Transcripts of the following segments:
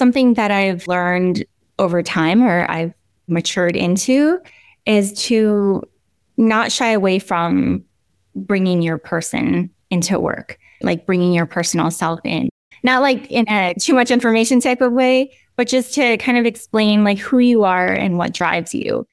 something that I've learned over time, or I've matured into, is to not shy away from bringing your person into work, like bringing your personal self in. Not like in a too much information type of way, but just to kind of explain like who you are and what drives you.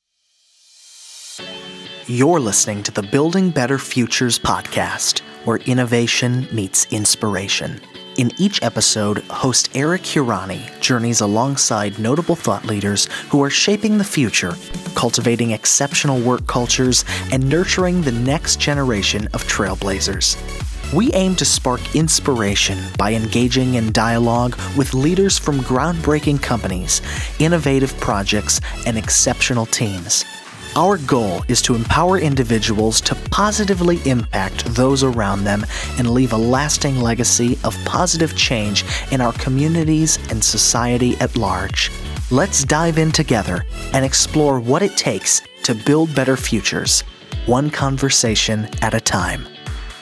You're listening to the Building Better Futures podcast, where innovation meets inspiration. In each episode, host Eric Hurani journeys alongside notable thought leaders who are shaping the future, cultivating exceptional work cultures, and nurturing the next generation of trailblazers. We aim to spark inspiration by engaging in dialogue with leaders from groundbreaking companies, innovative projects, and exceptional teams. Our goal is to empower individuals to positively impact those around them and leave a lasting legacy of positive change in our communities and society at large. Let's dive in together and explore what it takes to build better futures, one conversation at a time.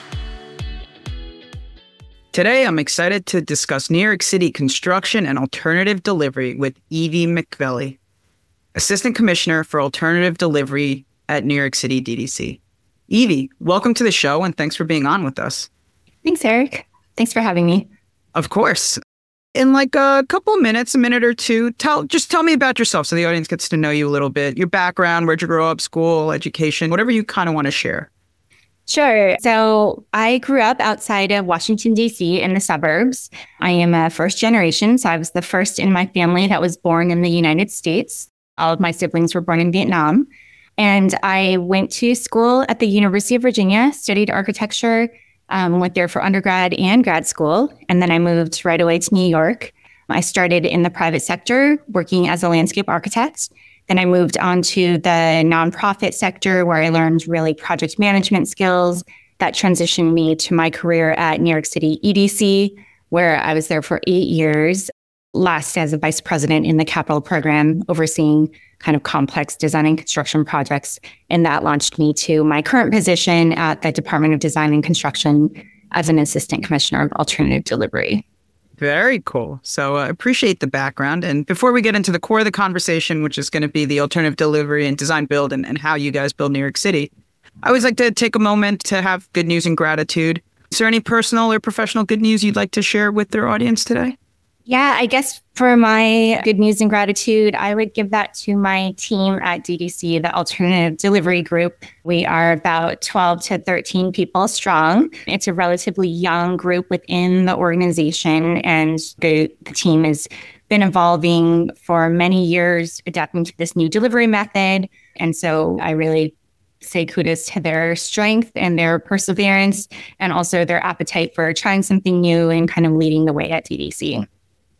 Today, I'm excited to discuss New York City construction and alternative delivery with Evie McVelly, Assistant Commissioner for Alternative Delivery at New York City DDC. Evie, welcome to the show and thanks for being on with us. Thanks, Eric. Thanks for having me. Of course. In like a couple of minutes, a minute or two, tell me about yourself so the audience gets to know you a little bit, your background, where'd you grow up, school, education, whatever you kind of want to share. Sure. So I grew up outside of Washington, D.C. in the suburbs. I am a first generation, so I was the first in my family that was born in the United States. All of my siblings were born in Vietnam. And I went to school at the University of Virginia, studied architecture, went there for undergrad and grad school. And then I moved right away to New York. I started in the private sector, working as a landscape architect. Then I moved on to the nonprofit sector where I learned really project management skills that transitioned me to my career at New York City EDC, where I was there for 8 years, last as a vice president in the capital program, overseeing kind of complex design and construction projects. And that launched me to my current position at the Department of Design and Construction as an assistant commissioner of alternative delivery. Very cool. So I appreciate the background. And before we get into the core of the conversation, which is going to be the alternative delivery and design build and how you guys build New York City, I always like to take a moment to have good news and gratitude. Is there any personal or professional good news you'd like to share with their audience today? Yeah, I guess for my good news and gratitude, I would give that to my team at DDC, the Alternative Delivery Group. We are about 12 to 13 people strong. It's a relatively young group within the organization, and the team has been evolving for many years, adapting to this new delivery method. And so I really say kudos to their strength and their perseverance, and also their appetite for trying something new and kind of leading the way at DDC.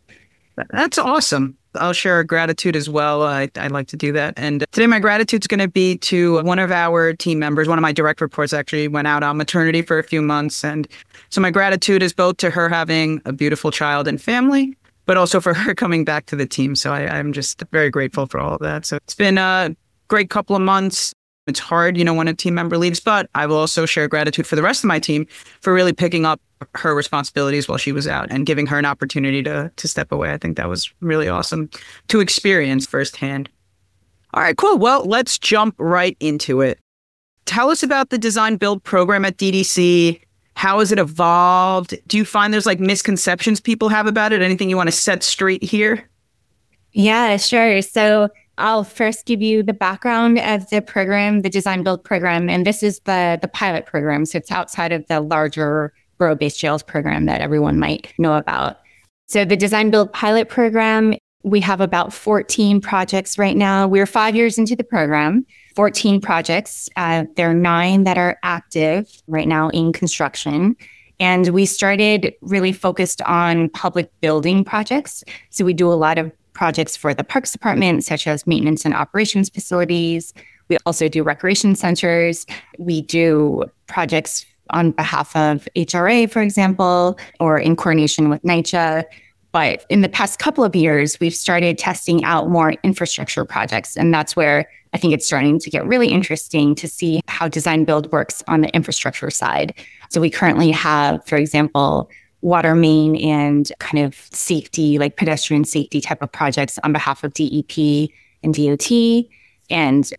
That's awesome. I'll share gratitude as well. I like to do that. And today my gratitude is going to be to one of our team members. One of my direct reports actually went out on maternity for a few months. And so my gratitude is both to her having a beautiful child and family, but also for her coming back to the team. So I'm just very grateful for all of that. So it's been a great couple of months. It's hard, when a team member leaves, but I will also share gratitude for the rest of my team for really picking up her responsibilities while she was out and giving her an opportunity to step away. I think that was really awesome to experience firsthand. All right, cool. Well, let's jump right into it. Tell us about the design build program at DDC. How has it evolved? Do you find there's like misconceptions people have about it? Anything you want to set straight here? Yeah, sure. So I'll first give you the background of the program, the design build program, and this is the pilot program. So it's outside of the larger borough-based jails program that everyone might know about. So the design build pilot program, we have about 14 projects right now. We're 5 years into the program, 14 projects. There are 9 that are active right now in construction. And we started really focused on public building projects. So we do a lot of projects for the Parks Department, such as maintenance and operations facilities. We also do recreation centers. We do projects on behalf of HRA, for example, or in coordination with NYCHA. But in the past couple of years, we've started testing out more infrastructure projects. And that's where I think it's starting to get really interesting to see how design build works on the infrastructure side. So we currently have, for example, water main and kind of safety, like pedestrian safety type of projects on behalf of DEP and DOT. And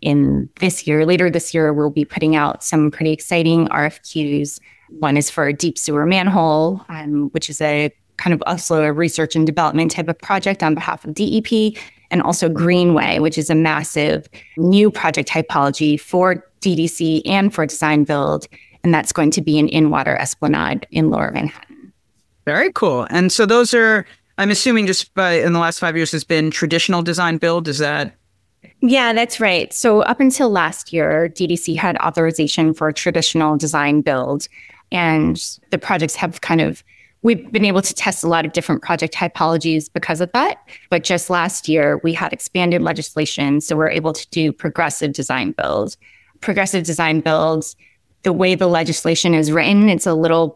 later this year, we'll be putting out some pretty exciting RFQs. One is for a deep sewer manhole, which is a kind of also a research and development type of project on behalf of DEP, and also Greenway, which is a massive new project typology for DDC and for design build. And that's going to be an in-water esplanade in Lower Manhattan. Very cool. And so those are, I'm assuming just in the last 5 years has been traditional design build. Is that? Yeah, that's right. So up until last year, DDC had authorization for traditional design build. And the projects have we've been able to test a lot of different project typologies because of that. But just last year, we had expanded legislation. So we're able to do progressive design build. Progressive design builds, the way the legislation is written, it's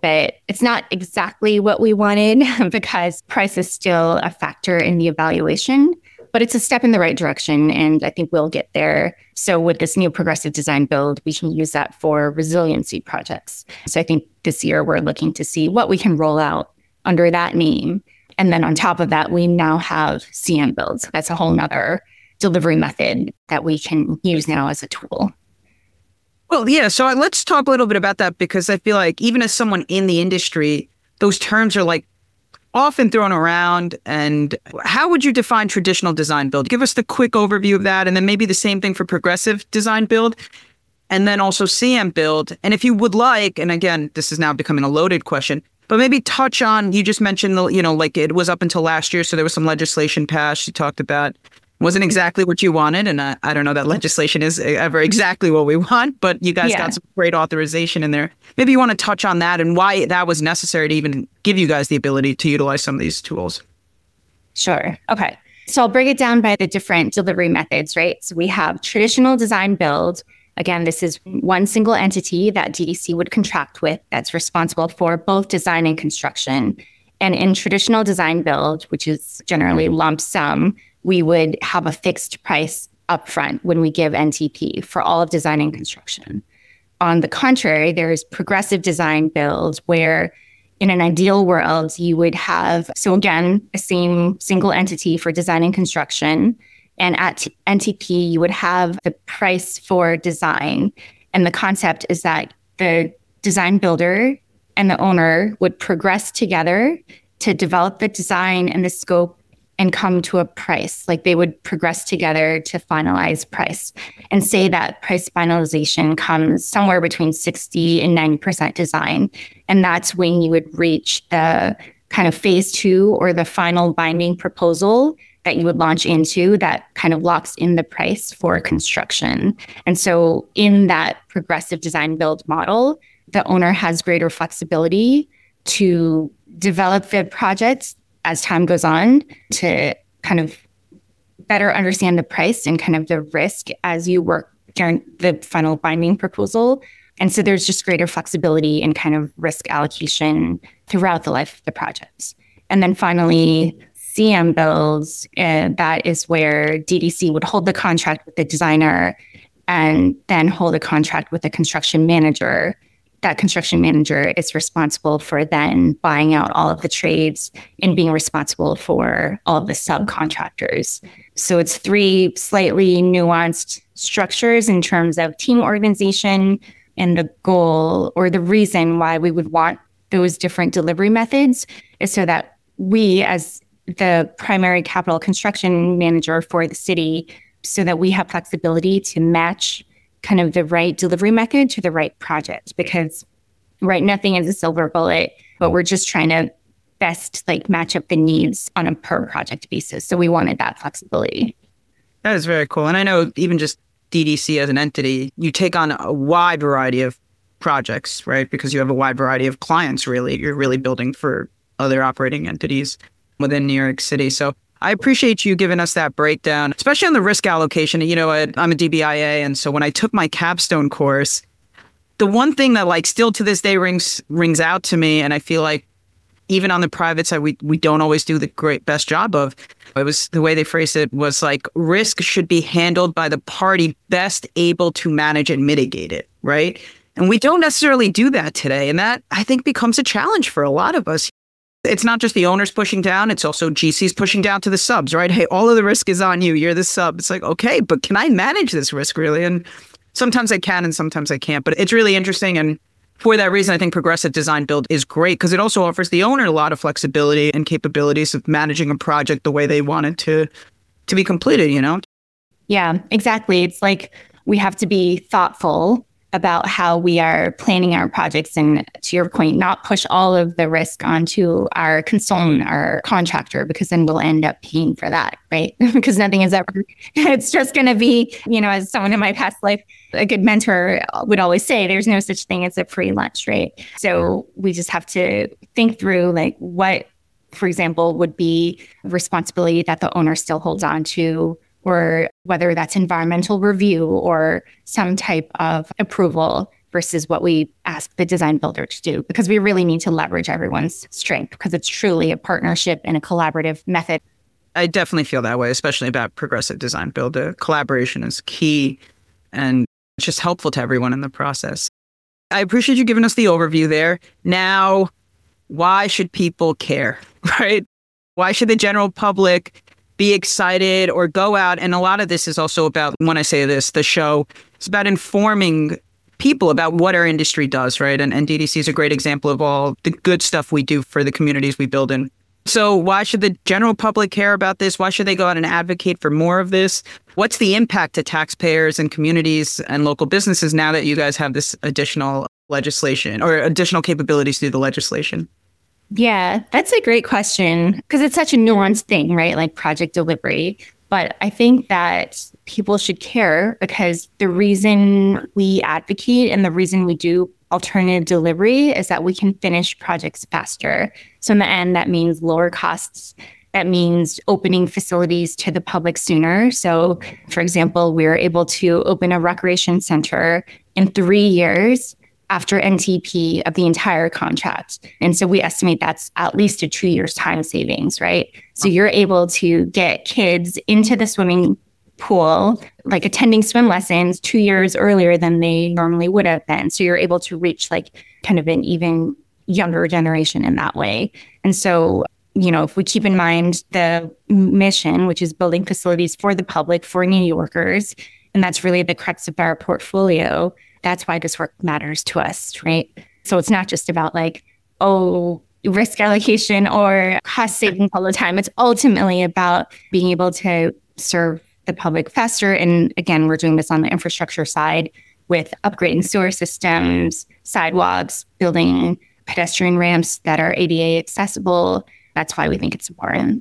not exactly what we wanted because price is still a factor in the evaluation, but it's a step in the right direction. And I think we'll get there. So with this new progressive design build, we can use that for resiliency projects. So I think this year we're looking to see what we can roll out under that name. And then on top of that, we now have CM builds. That's a whole nother delivery method that we can use now as a tool. Well, yeah. So let's talk a little bit about that, because I feel like even as someone in the industry, those terms are like often thrown around. And how would you define traditional design build? Give us the quick overview of that. And then maybe the same thing for progressive design build, and then also CM build. And if you would like, and again, this is now becoming a loaded question, but maybe touch on, you just mentioned, like it was up until last year. So there was some legislation passed. You talked about wasn't exactly what you wanted. And I don't know that legislation is ever exactly what we want, but you guys got some great authorization in there. Maybe you want to touch on that and why that was necessary to even give you guys the ability to utilize some of these tools. Sure. Okay. So I'll break it down by the different delivery methods, right? So we have traditional design build. Again, this is one single entity that DDC would contract with that's responsible for both design and construction. And in traditional design build, which is generally lump sum, we would have a fixed price upfront when we give NTP for all of design and construction. On the contrary, there's progressive design build where in an ideal world, you would have, so again, the same single entity for design and construction. And at NTP, you would have the price for design. And the concept is that the design builder and the owner would progress together to develop the design and the scope and come to a price. Like they would progress together to finalize price, and say that price finalization comes somewhere between 60 and 90% design. And that's when you would reach the kind of phase 2 or the final binding proposal that you would launch into that kind of locks in the price for construction. And so in that progressive design build model, the owner has greater flexibility to develop the project as time goes on, to kind of better understand the price and kind of the risk as you work during the final binding proposal. And so there's just greater flexibility in kind of risk allocation throughout the life of the projects. And then finally, CM builds, that is where DDC would hold the contract with the designer and then hold a contract with the construction manager. That construction manager is responsible for then buying out all of the trades and being responsible for all of the subcontractors. So it's 3 slightly nuanced structures in terms of team organization, and the goal or the reason why we would want those different delivery methods is so that we, as the primary capital construction manager for the city, so that we have flexibility to match kind of the right delivery method to the right project. Because nothing is a silver bullet, but we're just trying to best match up the needs on a per project basis. So we wanted that flexibility. That is very cool. And I know even just DDC as an entity, you take on a wide variety of projects, right? Because you have a wide variety of clients, really. You're really building for other operating entities within New York City. So I appreciate you giving us that breakdown, especially on the risk allocation. I'm a DBIA. And so when I took my capstone course, the one thing that still to this day rings out to me, and I feel like even on the private side, we don't always do the best job of, it was the way they phrased it was risk should be handled by the party best able to manage and mitigate it, right? And we don't necessarily do that today. And that I think becomes a challenge for a lot of us. It's not just the owners pushing down, it's also GCs pushing down to the subs, right? Hey, all of the risk is on you. You're the sub. It's like, okay, but can I manage this risk really? And sometimes I can and sometimes I can't. But it's really interesting. And for that reason, I think progressive design build is great because it also offers the owner a lot of flexibility and capabilities of managing a project the way they want it to be completed, you know? Yeah, exactly. It's like we have to be thoughtful about how we are planning our projects and, to your point, not push all of the risk onto our consultant, our contractor, because then we'll end up paying for that, right? Because nothing is ever, it's just going to be, as someone in my past life, a good mentor would always say, there's no such thing as a free lunch, right? So we just have to think through like what, for example, would be responsibility that the owner still holds on to, or whether that's environmental review or some type of approval versus what we ask the design builder to do, because we really need to leverage everyone's strength because it's truly a partnership and a collaborative method. I definitely feel that way, especially about progressive design build. Collaboration is key and it's just helpful to everyone in the process. I appreciate you giving us the overview there. Now, why should people care, right? Why should the general public be excited or go out? And a lot of this is also about, when I say this, the show, it's about informing people about what our industry does, right? And DDC is a great example of all the good stuff we do for the communities we build in. So why should the general public care about this? Why should they go out and advocate for more of this? What's the impact to taxpayers and communities and local businesses now that you guys have this additional legislation or additional capabilities through the legislation? Yeah, that's a great question because it's such a nuanced thing, right? Like project delivery. But I think that people should care because the reason we advocate and the reason we do alternative delivery is that we can finish projects faster. So in the end, that means lower costs. That means opening facilities to the public sooner. So for example, we were able to open a recreation center in 3 years after NTP of the entire contract. And so we estimate that's at least a 2 years time savings, right? So you're able to get kids into the swimming pool, like attending swim lessons 2 years earlier than they normally would have been. So you're able to reach like kind of an even younger generation in that way. And so, if we keep in mind the mission, which is building facilities for the public, for New Yorkers, and that's really the crux of our portfolio, that's why this work matters to us, right? So it's not just about like, risk allocation or cost savings all the time. It's ultimately about being able to serve the public faster. And again, we're doing this on the infrastructure side with upgrading sewer systems, sidewalks, building pedestrian ramps that are ADA accessible. That's why we think it's important.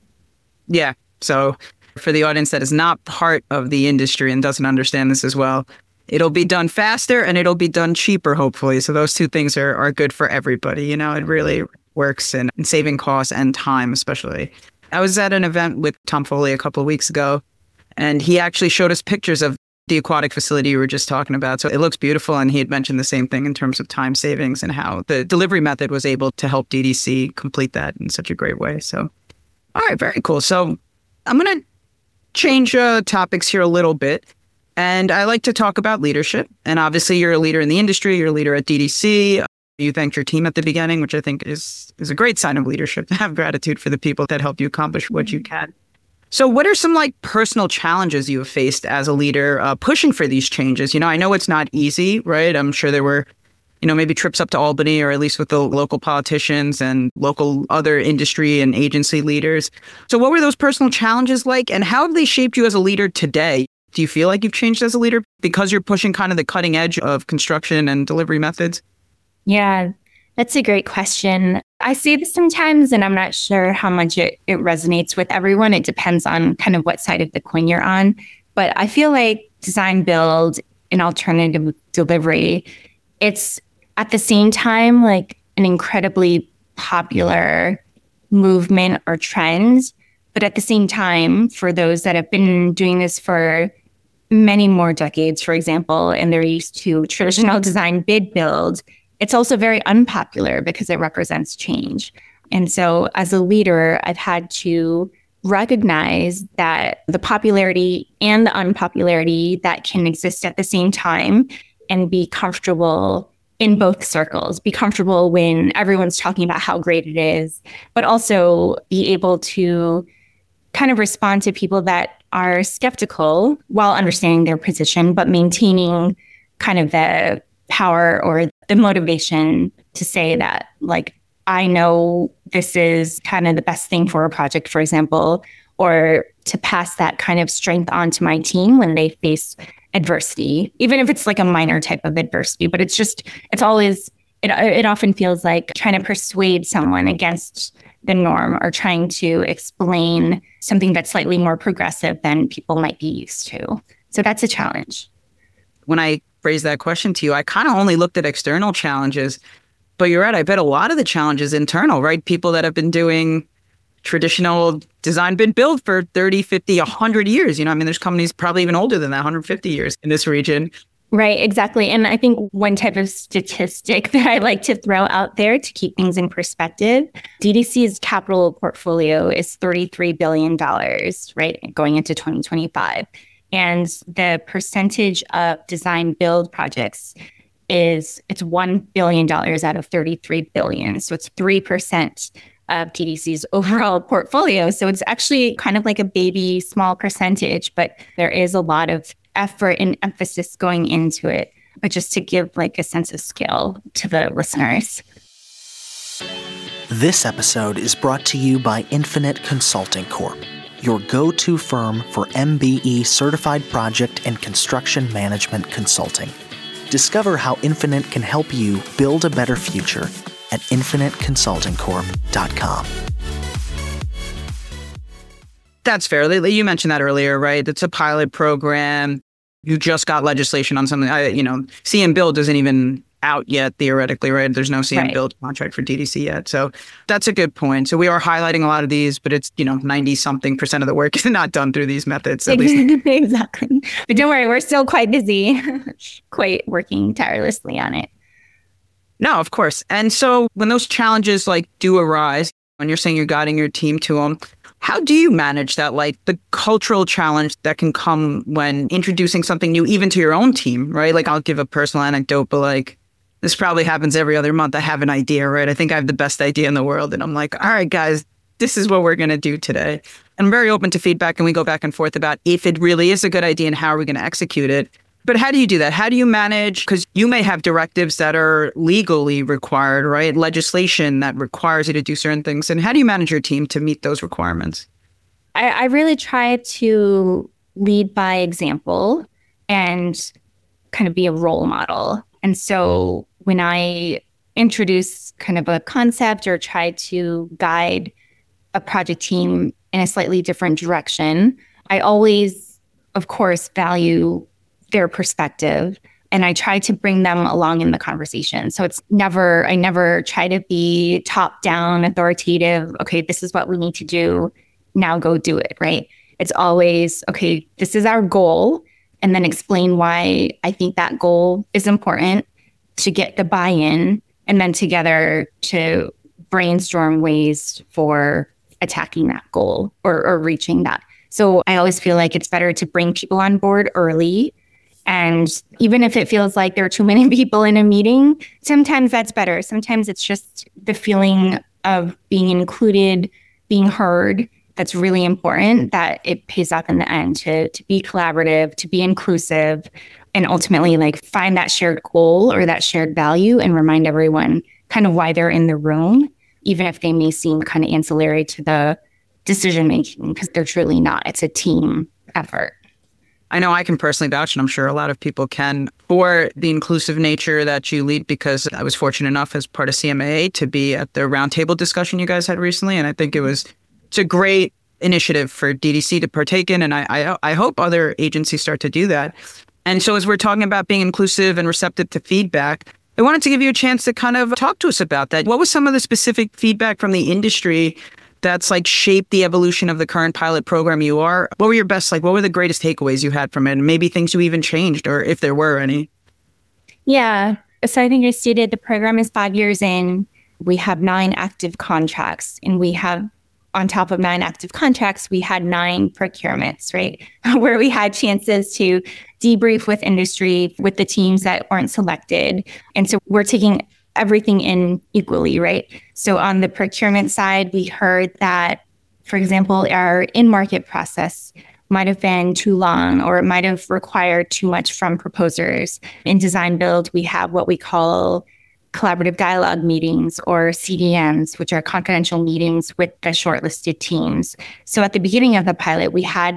Yeah. So for the audience that is not part of the industry and doesn't understand this as well, it'll be done faster and it'll be done cheaper, hopefully. So those two things are good for everybody. It really works in saving costs and time, especially. I was at an event with Tom Foley a couple of weeks ago, and he actually showed us pictures of the aquatic facility you were just talking about. So it looks beautiful. And he had mentioned the same thing in terms of time savings and how the delivery method was able to help DDC complete that in such a great way. So, all right, very cool. So I'm going to change topics here a little bit. And I like to talk about leadership. And obviously, you're a leader in the industry. You're a leader at DDC. You thanked your team at the beginning, which I think is a great sign of leadership, to have gratitude for the people that help you accomplish what you can. So what are some personal challenges you have faced as a leader pushing for these changes? I know it's not easy, right? I'm sure there were, maybe trips up to Albany or at least with the local politicians and local other industry and agency leaders. So what were those personal challenges like? And how have they shaped you as a leader today? Do you feel like you've changed as a leader because you're pushing kind of the cutting edge of construction and delivery methods? Yeah, that's a great question. I see this sometimes, and I'm not sure how much it resonates with everyone. It depends on kind of what side of the coin you're on. But I feel like design build and alternative delivery, it's at the same time like an incredibly popular movement or trend. But at the same time, for those that have been doing this for many more decades, for example, and they're used to traditional design bid build, it's also very unpopular because it represents change. And so as a leader, I've had to recognize that the popularity and the unpopularity that can exist at the same time and be comfortable in both circles, be comfortable when everyone's talking about how great it is, but also be able to kind of respond to people that are skeptical while understanding their position, but maintaining kind of the power or the motivation to say that, like, I know this is kind of the best thing for a project, for example, or to pass that kind of strength on to my team when they face adversity, even if it's like a minor type of adversity. But it often feels like trying to persuade someone against the norm or trying to explain something that's slightly more progressive than people might be used to. So that's a challenge. When I phrased that question to you, I kind of only looked at external challenges, but you're right. I bet a lot of the challenges internal, right? People that have been doing traditional design been built for 30, 50, 100 years. There's companies probably even older than that, 150 years in this region. Right, exactly. And I think one type of statistic that I like to throw out there to keep things in perspective, DDC's capital portfolio is $33 billion, right, going into 2025. And the percentage of design build projects it's $1 billion out of 33 billion. So it's 3% of TDC's overall portfolio. So it's actually kind of like a baby, small percentage, but there is a lot of effort and emphasis going into it. But just to give like a sense of scale to the listeners. This episode is brought to you by Infinite Consulting Corp, your go-to firm for MBE certified project and construction management consulting. Discover how Infinite can help you build a better future at infiniteconsultingcorp.com. That's fair. You mentioned that earlier, right? It's a pilot program. You just got legislation on something. CM Build isn't even out yet, theoretically, right? There's no CM Build contract for DDC yet. So that's a good point. So we are highlighting a lot of these, but it's, 90-something% of the work is not done through these methods. At least. Exactly. But don't worry, we're still quite busy, quite working tirelessly on it. No, of course. And so when those challenges do arise, when you're saying you're guiding your team to them, how do you manage that, the cultural challenge that can come when introducing something new, even to your own team, right? I'll give a personal anecdote, but this probably happens every other month. I have an idea, right? I think I have the best idea in the world. And I'm like, all right, guys, this is what we're going to do today. And I'm very open to feedback, and we go back and forth about if it really is a good idea and how are we going to execute it. But how do you do that? How do you manage? Because you may have directives that are legally required, right? Legislation that requires you to do certain things. And how do you manage your team to meet those requirements? I really try to lead by example and kind of be a role model. And so when I introduce kind of a concept or try to guide a project team in a slightly different direction, I always, of course, value their perspective, and I try to bring them along in the conversation. So I never try to be top down, authoritative. Okay, this is what we need to do. Now go do it, right? It's always, okay, this is our goal, and then explain why I think that goal is important to get the buy-in, and then together to brainstorm ways for attacking that goal or reaching that. So I always feel like it's better to bring people on board early. And even if it feels like there are too many people in a meeting, sometimes that's better. Sometimes it's just the feeling of being included, being heard. That's really important, that it pays off in the end to be collaborative, to be inclusive, and ultimately find that shared goal or that shared value and remind everyone kind of why they're in the room, even if they may seem kind of ancillary to the decision making, because they're truly not. It's a team effort. I know I can personally vouch, and I'm sure a lot of people can, for the inclusive nature that you lead, because I was fortunate enough as part of CMAA to be at the roundtable discussion you guys had recently. And I think it's a great initiative for DDC to partake in. And I hope other agencies start to do that. And so as we're talking about being inclusive and receptive to feedback, I wanted to give you a chance to kind of talk to us about that. What was some of the specific feedback from the industry that's shaped the evolution of the current pilot program you are? What were your best, what were the greatest takeaways you had from it? And maybe things you even changed, or if there were any? Yeah. So I think you stated the program is 5 years in. We have 9 active contracts, and we have on top of 9 active contracts, we had 9 procurements, right? Where we had chances to debrief with industry, with the teams that weren't selected. And so we're taking everything in equally, right? So on the procurement side, we heard that, for example, our in-market process might have been too long, or it might have required too much from proposers. In design build, we have what we call collaborative dialogue meetings, or CDMs, which are confidential meetings with the shortlisted teams. So at the beginning of the pilot, we had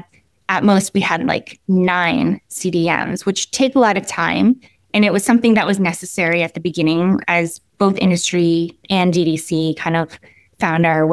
like 9 CDMs, which take a lot of time. And it was something that was necessary at the beginning as both industry and DDC kind of found our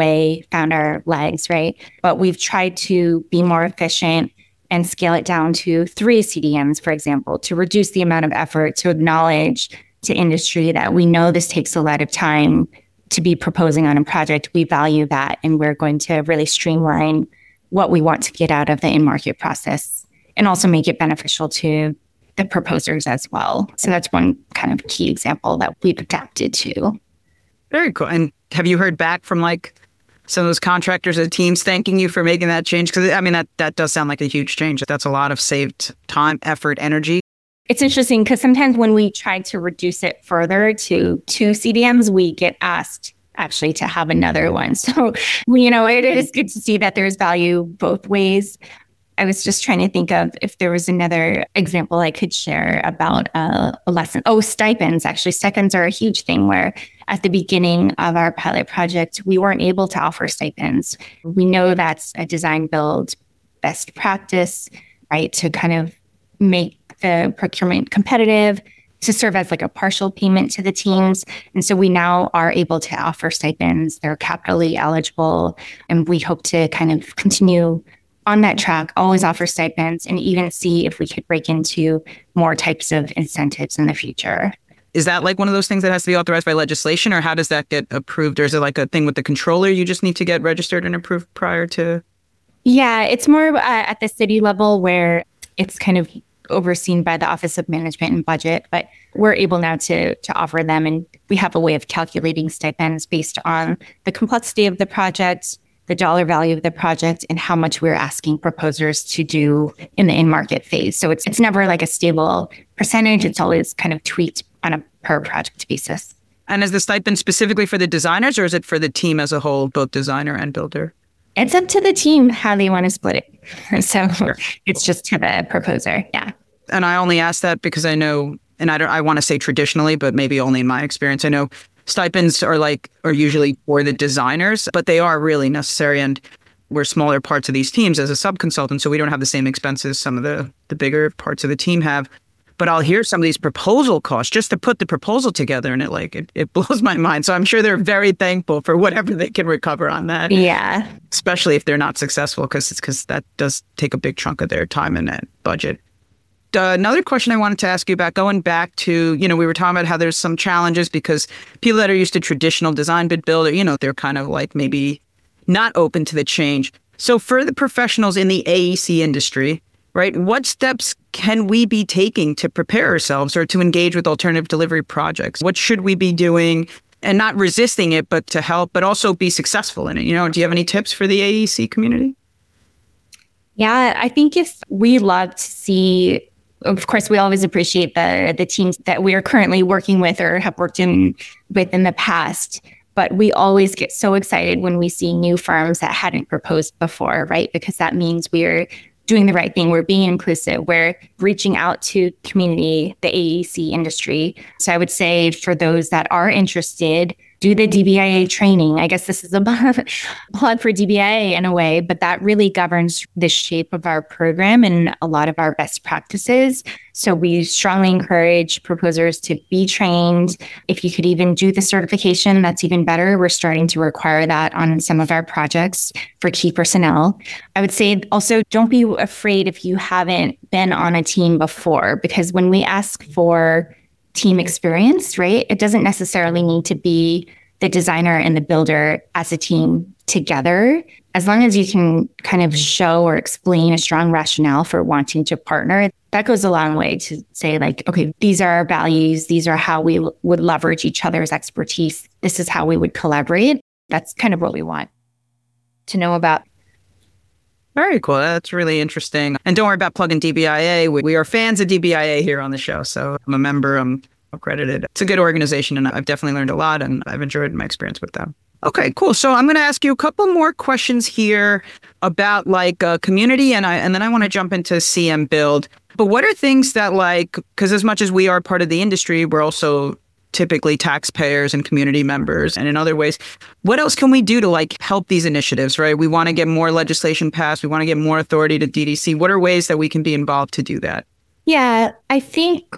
legs, right? But we've tried to be more efficient and scale it down to 3 CDMs, for example, to reduce the amount of effort, to acknowledge to industry that we know this takes a lot of time to be proposing on a project. We value that, and we're going to really streamline what we want to get out of the in-market process and also make it beneficial to the proposers as well. So that's one kind of key example that we've adapted to. Very cool. And have you heard back from like some of those contractors or teams thanking you for making that change? Because I mean, that does sound like a huge change. That's a lot of saved time, effort, energy. It's interesting because sometimes when we try to reduce it further to 2 CDMs, we get asked actually to have another one. So, it is good to see that there's value both ways. I was just trying to think of if there was another example I could share about a lesson. Oh, stipends. Actually, stipends are a huge thing where at the beginning of our pilot project, we weren't able to offer stipends. We know that's a design build best practice, right? To kind of make the procurement competitive, to serve as like a partial payment to the teams. And so we now are able to offer stipends. They're capitally eligible. And we hope to kind of continue on that track, always offer stipends, and even see if we could break into more types of incentives in the future. Is that like one of those things that has to be authorized by legislation, or how does that get approved? Or is it like a thing with the controller you just need to get registered and approved prior to? Yeah, it's more at the city level where it's kind of overseen by the Office of Management and Budget, but we're able now to offer them. And we have a way of calculating stipends based on the complexity of the project, the dollar value of the project, and how much we're asking proposers to do in the in-market phase. So it's never like a stable percentage. It's always kind of tweaked on a per project basis. And is the stipend specifically for the designers, or is it for the team as a whole, both designer and builder? It's up to the team how they want to split it. So It's just to the proposer. Yeah. And I only ask that because I know, and I want to say traditionally, but maybe only in my experience, I know stipends are usually for the designers, but they are really necessary. And we're smaller parts of these teams as a sub-consultant, so we don't have the same expenses some of the bigger parts of the team have. But I'll hear some of these proposal costs just to put the proposal together, and it blows my mind. So I'm sure they're very thankful for whatever they can recover on that. Yeah. Especially if they're not successful, because that does take a big chunk of their time and budget. Another question I wanted to ask you about, going back to, we were talking about how there's some challenges because people that are used to traditional design bid build, they're kind of like maybe not open to the change. So for the professionals in the AEC industry, right, what steps can we be taking to prepare ourselves or to engage with alternative delivery projects? What should we be doing, and not resisting it, but to help, but also be successful in it? Do you have any tips for the AEC community? Yeah, I think if we love to see, of course, we always appreciate the teams that we are currently working with or have worked with in the past. But we always get so excited when we see new firms that hadn't proposed before, right? Because that means we're doing the right thing. We're being inclusive. We're reaching out to community, the AEC industry. So I would say for those that are interested, do the DBIA training. I guess this is a plug for DBIA in a way, but that really governs the shape of our program and a lot of our best practices. So we strongly encourage proposers to be trained. If you could even do the certification, that's even better. We're starting to require that on some of our projects for key personnel. I would say also don't be afraid if you haven't been on a team before, because when we ask for team experience, right, it doesn't necessarily need to be the designer and the builder as a team together. As long as you can kind of show or explain a strong rationale for wanting to partner, that goes a long way to say like, okay, these are our values. These are how we would leverage each other's expertise. This is how we would collaborate. That's kind of what we want. to know about. Very cool. That's really interesting. And don't worry about plugging DBIA. We are fans of DBIA here on the show. So I'm a member. I'm accredited. It's a good organization, and I've definitely learned a lot, and I've enjoyed my experience with them. Okay, cool. So I'm going to ask you a couple more questions here about like community, and then I want to jump into CM Build. But what are things that because as much as we are part of the industry, we're also typically taxpayers and community members, and in other ways, what else can we do to help these initiatives, right? We want to get more legislation passed. We want to get more authority to DDC. What are ways that we can be involved to do that? Yeah, I think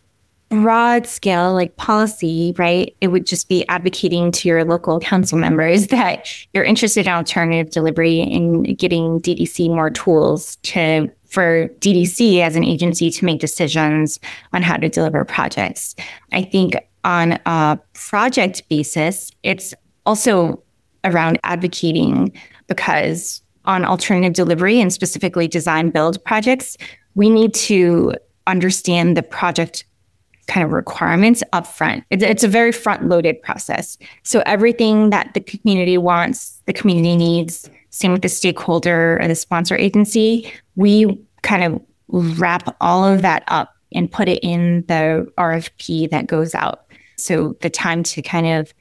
broad scale, like policy, right? It would just be advocating to your local council members that you're interested in alternative delivery and getting DDC more tools for DDC as an agency to make decisions on how to deliver projects. I think on a project basis, it's also around advocating, because on alternative delivery and specifically design build projects, we need to understand the project kind of requirements upfront. It's a very front-loaded process. So everything that the community wants, the community needs, same with the stakeholder or the sponsor agency, we kind of wrap all of that up and put it in the RFP that goes out. So the time to kind of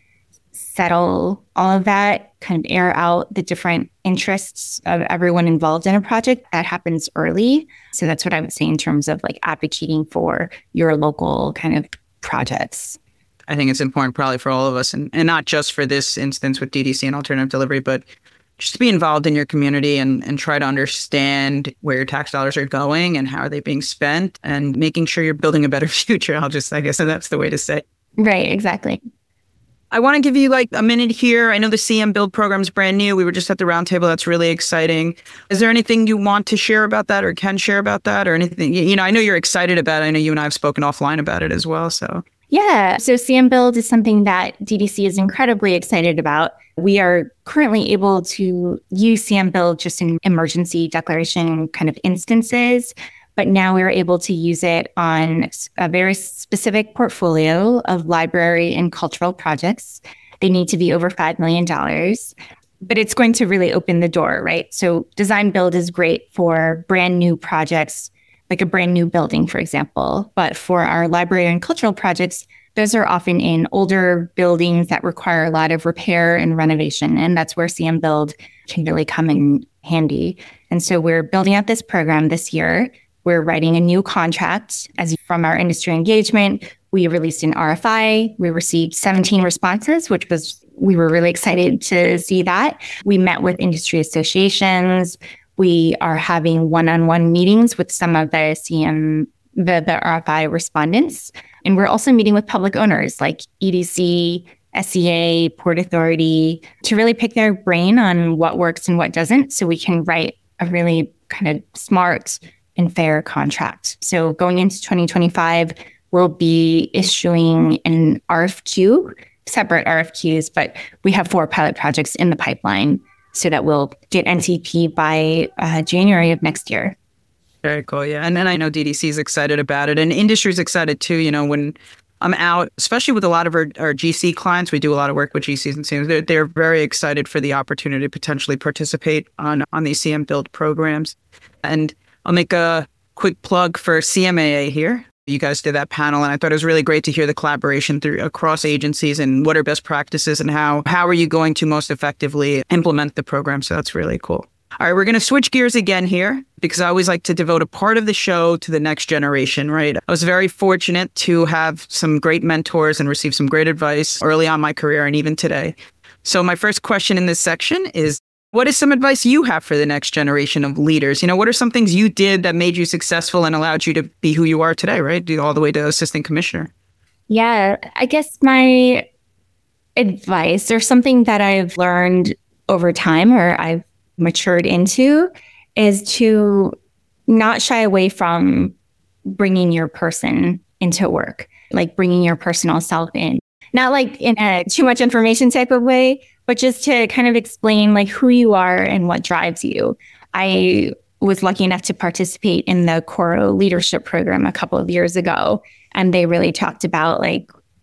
settle all of that, kind of air out the different interests of everyone involved in a project, that happens early. So that's what I would say in terms of advocating for your local kind of projects. I think it's important probably for all of us, and not just for this instance with DDC and alternative delivery, but just to be involved in your community and try to understand where your tax dollars are going and how are they being spent, and making sure you're building a better future. I guess that's the way to say it. Right, exactly. I want to give you a minute here. I know the CM Build program is brand new. We were just at the roundtable. That's really exciting. Is there anything you want to share about that, or can share about that, or anything? I know you're excited about it. I know you and I have spoken offline about it as well. So yeah. So CM Build is something that DDC is incredibly excited about. We are currently able to use CM Build just in emergency declaration kind of instances. But now we're able to use it on a very specific portfolio of library and cultural projects. They need to be over $5 million, but it's going to really open the door, right? So design build is great for brand new projects, like a brand new building, for example. But for our library and cultural projects, those are often in older buildings that require a lot of repair and renovation. And that's where CM Build can really come in handy. And so we're building out this program this year. We're writing a new contract. From our industry engagement, we released an RFI. We received 17 responses, we were really excited to see that. We met with industry associations. We are having one-on-one meetings with some of the RFI respondents. And we're also meeting with public owners like EDC, SEA, Port Authority, to really pick their brain on what works and what doesn't, so we can write a really kind of smart and fair contract. So going into 2025, we'll be issuing an RFQ, separate RFQs, but we have 4 pilot projects in the pipeline so that we'll get NTP by January of next year. Very cool. Yeah. And then I know DDC is excited about it, and industry's excited too. When I'm out, especially with a lot of our GC clients, we do a lot of work with GCs and CMs. They're very excited for the opportunity to potentially participate on these CM Build programs. And I'll make a quick plug for CMAA here. You guys did that panel, and I thought it was really great to hear the collaboration across agencies and what are best practices and how are you going to most effectively implement the program. So that's really cool. All right, we're going to switch gears again here, because I always like to devote a part of the show to the next generation, right? I was very fortunate to have some great mentors and receive some great advice early on in my career and even today. So my first question in this section is, what is some advice you have for the next generation of leaders? What are some things you did that made you successful and allowed you to be who you are today, right? All the way to assistant commissioner. Yeah, I guess my advice, or something that I've learned over time, or I've matured into, is to not shy away from bringing your person into work, like bringing your personal self in. Not like in a too much information type of way, but just to kind of explain who you are and what drives you. I was lucky enough to participate in the Coro leadership program a couple of years ago, and they really talked about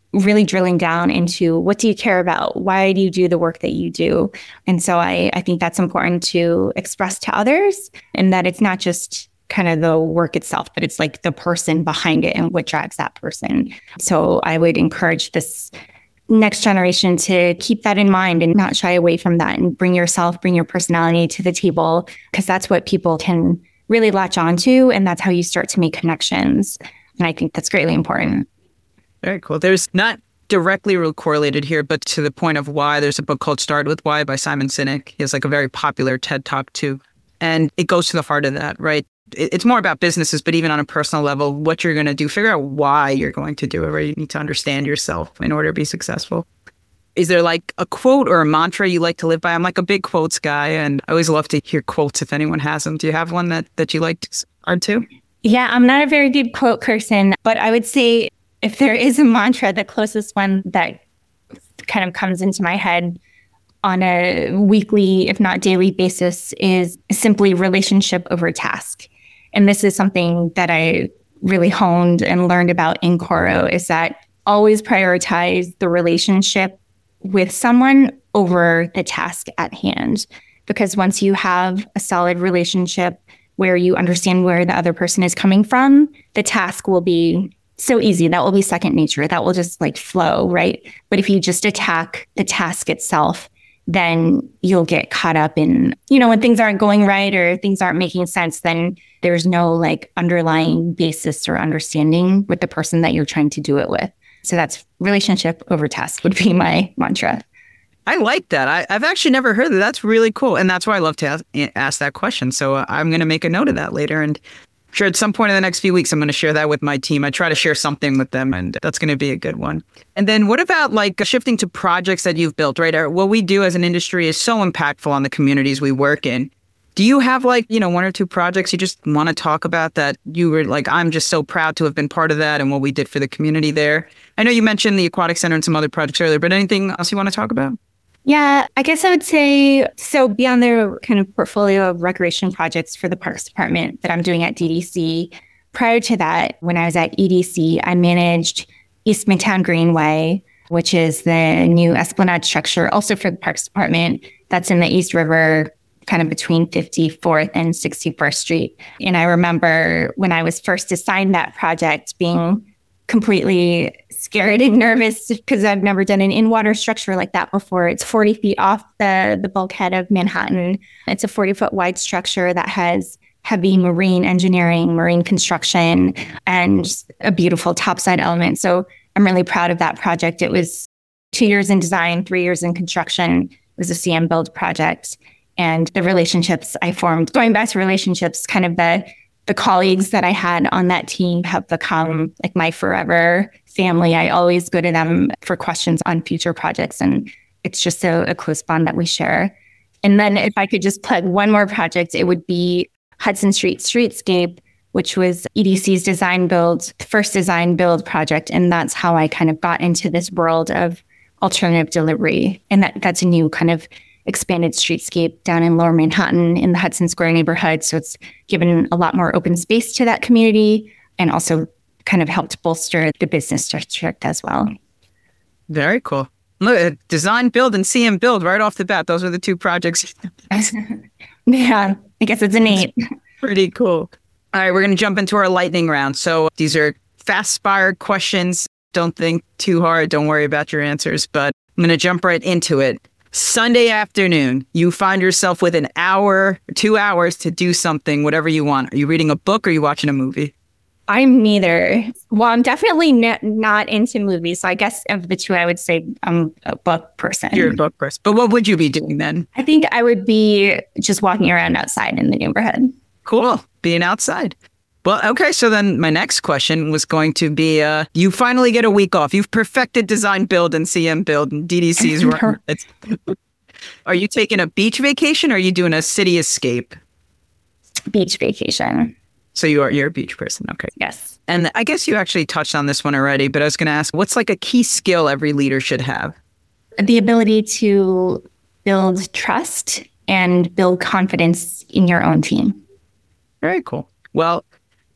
really drilling down into what do you care about? Why do you do the work that you do? And so I think that's important to express to others, and that it's not just kind of the work itself, but it's like the person behind it and what drives that person. So I would encourage this next generation to keep that in mind and not shy away from that, and bring yourself, bring your personality to the table, because that's what people can really latch onto. And that's how you start to make connections. And I think that's greatly important. Very cool. There's not directly correlated here, but to the point of why, there's a book called Start With Why by Simon Sinek. He has like a very popular TED Talk too. And it goes to the heart of that, right? It's more about businesses, but even on a personal level, what you're going to do, figure out why you're going to do it, right? You need to understand yourself in order to be successful. Is there like a quote or a mantra you like to live by? I'm like a big quotes guy, and I always love to hear quotes if anyone has them. Do you have one that you like to? Yeah, I'm not a very good quote person, but I would say if there is a mantra, the closest one that kind of comes into my head on a weekly, if not daily basis, is simply relationship over task. And this is something that I really honed and learned about in Coro, is that always prioritize the relationship with someone over the task at hand. Because once you have a solid relationship where you understand where the other person is coming from, the task will be so easy. That will be second nature. That will just like flow, right? But if you just attack the task itself, then you'll get caught up in, when things aren't going right or things aren't making sense, then there's no like underlying basis or understanding with the person that you're trying to do it with. So that's relationship over task would be my mantra. I like that. I've actually never heard that. That's really cool. And that's why I love to ask that question. So I'm going to make a note of that later. And sure, at some point in the next few weeks, I'm going to share that with my team. I try to share something with them, and that's going to be a good one. And then what about like shifting to projects that you've built, right? What we do as an industry is so impactful on the communities we work in. Do you have like, one or two projects you just want to talk about that you were like, I'm just so proud to have been part of that and what we did for the community there? I know you mentioned the Aquatic Center and some other projects earlier, but anything else you want to talk about? Yeah, I guess I would say, so beyond the kind of portfolio of recreation projects for the Parks Department that I'm doing at DDC, prior to that, when I was at EDC, I managed East Midtown Greenway, which is the new Esplanade structure, also for the Parks Department, that's in the East River, kind of between 54th and 61st Street. And I remember when I was first assigned that project being completely scared and nervous because I've never done an in-water structure like that before. It's 40 feet off the bulkhead of Manhattan. It's a 40-foot wide structure that has heavy marine engineering, marine construction, and a beautiful topside element. So I'm really proud of that project. It was 2 years in design, 3 years in construction. It was a CM build project. And the relationships I formed, going back to relationships, kind of the colleagues that I had on that team have become like my forever family. I always go to them for questions on future projects, and it's just a close bond that we share. And then if I could just plug one more project, it would be Hudson Street Streetscape, which was EDC's first design build project. And that's how I kind of got into this world of alternative delivery. And that's a new kind of expanded streetscape down in Lower Manhattan in the Hudson Square neighborhood. So it's given a lot more open space to that community and also kind of helped bolster the business district as well. Very cool. Look, design, build, and CM build right off the bat. Those are the two projects. Yeah, I guess it's innate. Pretty cool. All right, we're going to jump into our lightning round. So these are fast-fire questions. Don't think too hard. Don't worry about your answers, but I'm going to jump right into it. Sunday afternoon, you find yourself with an hour, 2 hours to do something, whatever you want. Are you reading a book or are you watching a movie? I'm neither. Well, I'm definitely not into movies. So I guess of the two, I would say I'm a book person. You're a book person. But what would you be doing then? I think I would be just walking around outside in the neighborhood. Cool. Being outside. Well, okay. So then my next question was going to be, you finally get a week off. You've perfected design build and CM build and DDC's run. Are you taking a beach vacation or are you doing a city escape? Beach vacation. So you're a beach person. Okay. Yes. And I guess you actually touched on this one already, but I was going to ask, what's like a key skill every leader should have? The ability to build trust and build confidence in your own team. Very cool. Well,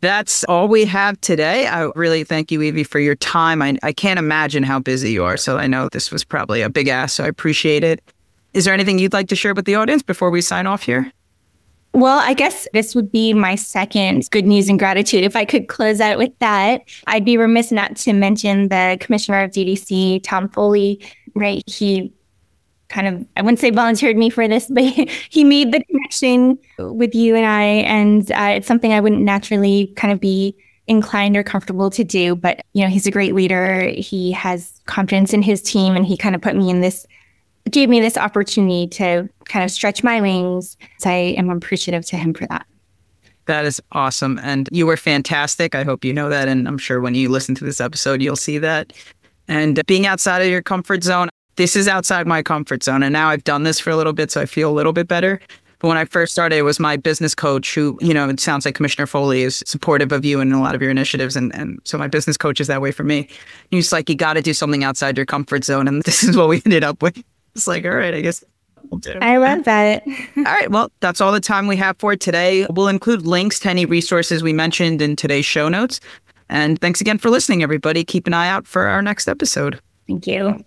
That's all we have today. I really thank you, Evie, for your time. I can't imagine how busy you are, so I know this was probably a big ask, so I appreciate it. Is there anything you'd like to share with the audience before we sign off here? Well, I guess this would be my second good news and gratitude. If I could close out with that, I'd be remiss not to mention the commissioner of DDC, Tom Foley, right? He kind of, I wouldn't say volunteered me for this, but he made the connection with you and I. And it's something I wouldn't naturally kind of be inclined or comfortable to do. But, he's a great leader. He has confidence in his team, and he kind of gave me this opportunity to kind of stretch my wings. So I am appreciative to him for that. That is awesome. And you were fantastic. I hope you know that. And I'm sure when you listen to this episode, you'll see that. And being outside of your comfort zone, this is outside my comfort zone. And now I've done this for a little bit, so I feel a little bit better. But when I first started, it was my business coach who, it sounds like Commissioner Foley is supportive of you and a lot of your initiatives. And so my business coach is that way for me. He's like, you got to do something outside your comfort zone. And this is what we ended up with. It's like, all right, I guess we'll do. I love that. All right. Well, that's all the time we have for today. We'll include links to any resources we mentioned in today's show notes. And thanks again for listening, everybody. Keep an eye out for our next episode. Thank you.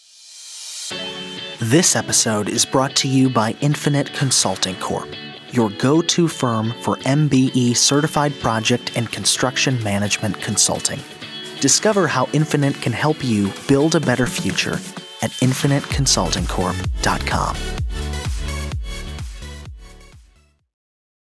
This episode is brought to you by Infinite Consulting Corp., your go-to firm for MBE certified project and construction management consulting. Discover how Infinite can help you build a better future at infiniteconsultingcorp.com.